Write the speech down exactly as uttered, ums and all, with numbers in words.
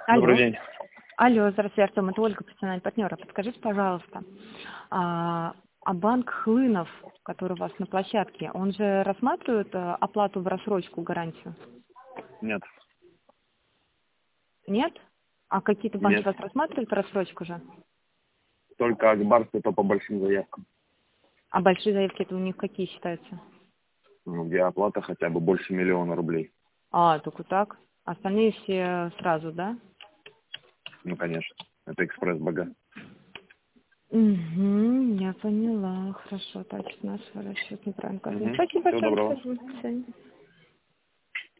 Добрый Алло. день. Алло, здравствуйте, Артем, это Ольга, профессиональный партнер. Подскажите, пожалуйста, а, а банк Хлынов, который у вас на площадке, он же рассматривает а, оплату в рассрочку, гарантию? Нет. Нет? А какие-то банки Нет. у вас рассматривают рассрочку же? Только Акбарс, это по большим заявкам. А большие заявки это у них какие считаются? Ну, где оплата хотя бы больше миллиона рублей. А, только так? Остальные все сразу, да? Ну, конечно. Это экспресс-бага. Угу, я поняла. Хорошо, точно, наш расчет неправильно указан. Угу. Спасибо Всего большое, доброго. до свидания.